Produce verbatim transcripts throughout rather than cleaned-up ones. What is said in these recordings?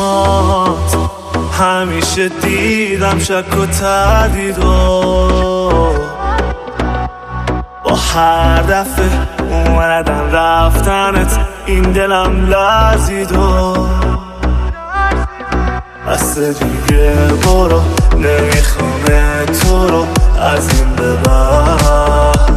چشمات همیشه دیدم شک و تردید و با هر دفعه اومدن رفتنت این دلم لرزید و بس دیگه برو نمیخوام تو رو از این به بعد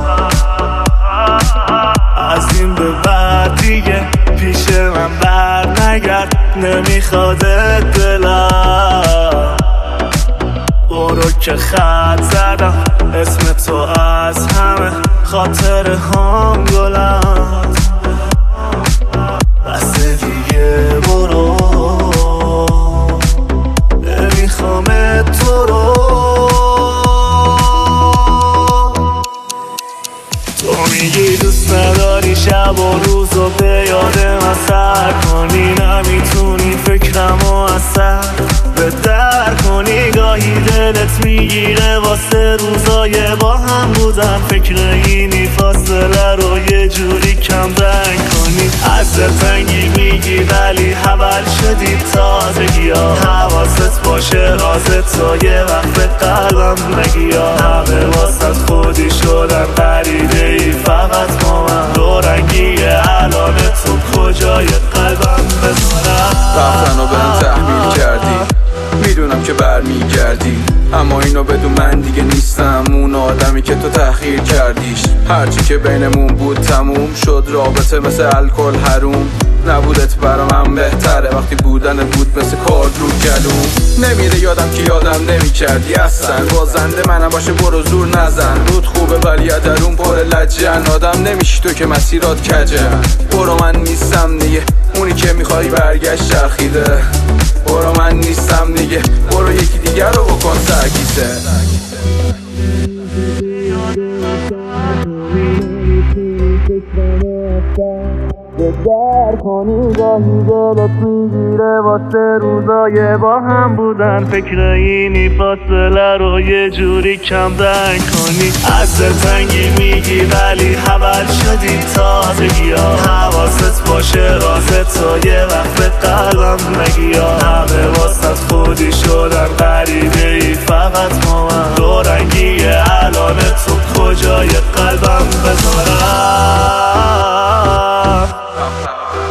از این به بعد دیگه پیش من بر نگرد نمیخوادت دلم برو که خط زدم اسم تو از همه خاطر هم گلم بس دیگه برو نمیخوام تو رو تو میگی دوست نداری شب و روز و به یاد من سر کنی نمیتونی فکرمو از سر به در کنی گاهی دلت میگیره واسه روزای با هم بودن فکر اینی فاصله رو یه جوری کم رنگ کنی از تنگی میگی ولی حول شدی تازگی ها حواست باشه راز تو یه وقت به قلبم نگی ها همه واسط خودی شدن قریده ای فقط با من دو رنگیه الان تو کجای قلبم بذارم رفتن و بهم تحمیل کردی میدونم که برمیگردی اما اینو بدون من دیگه نیستم اون آدمی که تو تأخیر کردیش هرچی که بینمون بود تموم شد رابطه مثل الکل حروم نبودت برا من بهتره وقتی بودن بود مثل کارد رو گلوم نمیره یادم که یادم نمی کردی اصلا بازنده منم باشه برو زور نزن رود خوبه ولی درون پر لجن آدم نمیشی تو که مسیرات کجه برو من نیستم دیگه اونی که میخوای برگشت چرخیده برو من نیستم دیگه برو یکی دیگر رو بکن سرگیزه به در کنی گاهی دلت میگیره واسه روزای با هم بودن فکر اینی فاصله رو یه جوری کم رنگ کنی از تنگی میگی ولی حول شدی تازگی ها حواست باشه راز تو یه وقت به قلبم نگی ها همه واسط خودی شدن قریده ای فقط با من دو رنگیه الان تو کجای قلبم بذارم